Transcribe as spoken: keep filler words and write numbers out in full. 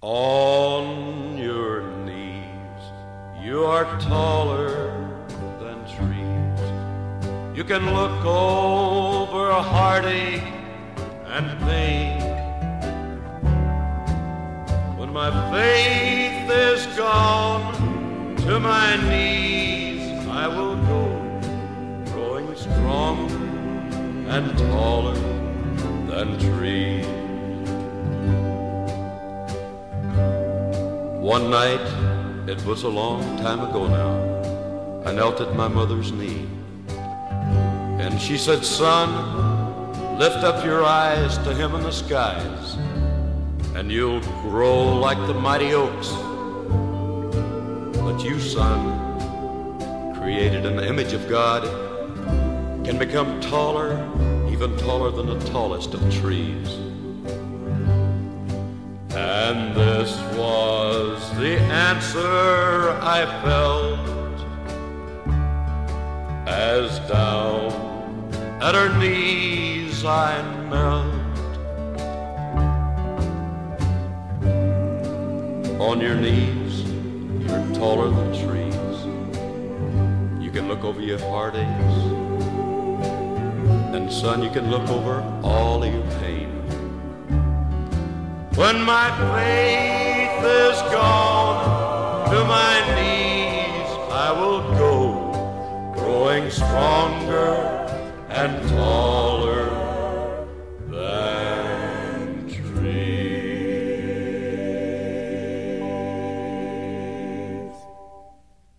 On your knees, you are taller than trees. You can look over heartache and pain. When my faith is gone, to my knees I will go, growing stronger and taller than trees. One night, it was a long time ago now, I knelt at my mother's knee, and she said, "Son, lift up your eyes to him in the skies, and you'll grow like the mighty oaks. But you, son, created in the image of God, can become taller, even taller than the tallest of trees." And this was the answer I felt as down at her knees I knelt. On your knees, you're taller than trees. You can look over your heartaches, and son, you can look over all of your pain. When my faith is gone, to my knees I will go, growing stronger and taller.